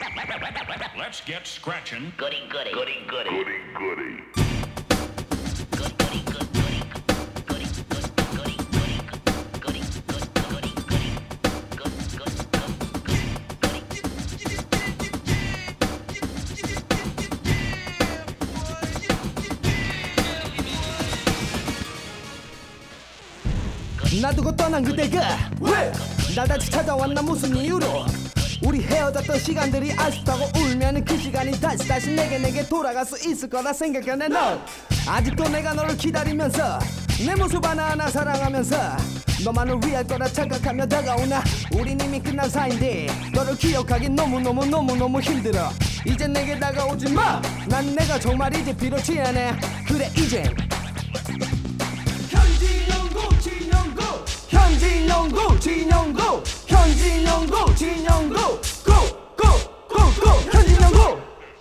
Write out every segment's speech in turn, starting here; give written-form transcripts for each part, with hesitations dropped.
Let's get scratching. Goody, goody, goody, goody. Goody, goody. Goody, goody, goody, goody. Goody, goody, goody, goody. Goody, goody, goody, goody. Goody, goody, 놔두고 떠난 그대가 왜 날 다시 찾아왔나 무슨 이유로 우리 헤어졌던 시간들이 아쉽다고 울면은 그 시간이 다시 내게 돌아갈 수 있을 거라 생각하네 넌 아직도 내가 너를 기다리면서 내 모습 하나하나 사랑하면서 너만을 위할 거라 착각하며 다가오나 우린 이미 끝난 사이인데 너를 기억하긴 너무 힘들어 이제 내게 다가오지 마 난 내가 정말 이제 필요치 않아 그래 이젠 현진영구 진영구 현진영구 진영구 현진영구 진영구 고고고고 현진영구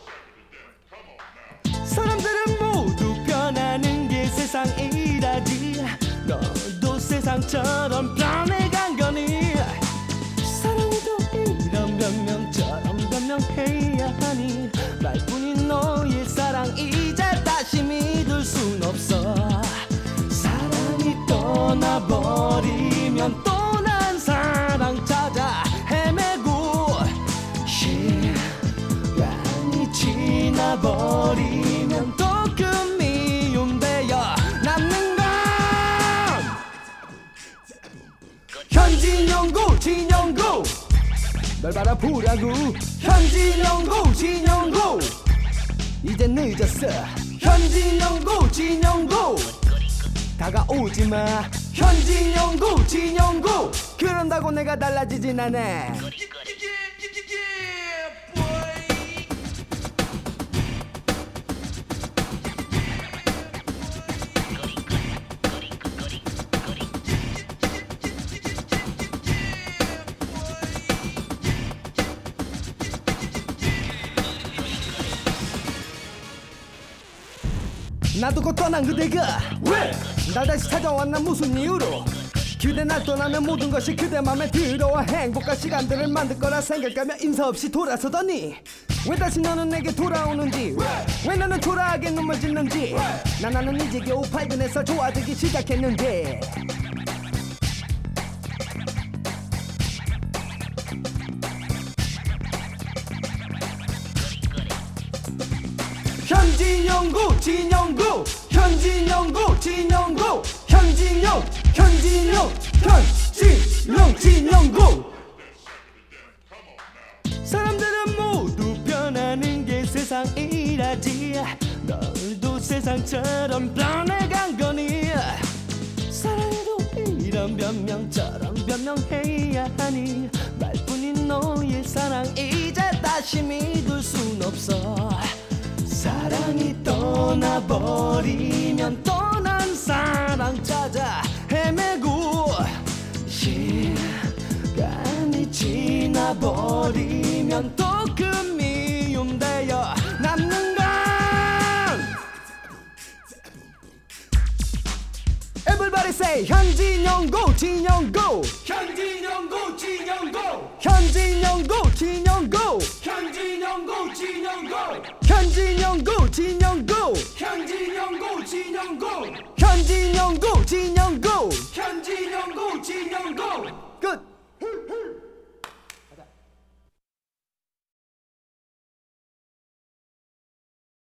사람들은 모두 변하는 게 세상이라지 너도 세상처럼 변해간 거니 사랑도 이런 변명처럼 변명해야 하니 말뿐인 너의 사랑 이제 다시 믿을 순 없어 사랑이 떠나버리면 또 난 사랑 찾아 헤매고 시간이 지나버리면 또 그 미움 되어 남는 건 현진영구 진영구 널 바라보라고 현진영구 진영구 이제 늦었어 현진영구 진영구 다가오지마 현진영구 진영구 그런다고 내가 달라지진 않아 놔두고 떠난 그대가 왜 날 다시 찾아왔나 무슨 이유로 그대 날 떠나면 모든 것이 그대 맘에 들어와 행복한 시간들을 만들 거라 생각하며 인사 없이 돌아서더니 왜 다시 너는 내게 돌아오는지 왜 너는 초라하게 눈물 짓는지 나는 이제 겨우 발견해서 좋아지기 시작했는데 현진영구 진영구 현진영구 진영구 현진영 진영구 사람들은 모두 변하는 게 세상이라지 너도 세상처럼 변해간 거니 사랑도 이런 변명처럼 변명해야 하니 말뿐인 너의 사랑 이제 다시 믿을 순 없어 사랑이 떠나버리면 또 난 사랑 찾아 헤매고 시간이 지나버리면 또 그 미움 되어 남는 건 Everybody say 현진영구 진영구 현진영구 진영구 현진영구 진영구 현진영구 진영구 현진영구 진영구 현진영구 진영구 현진영구 진영구 현진영구 진영구 끝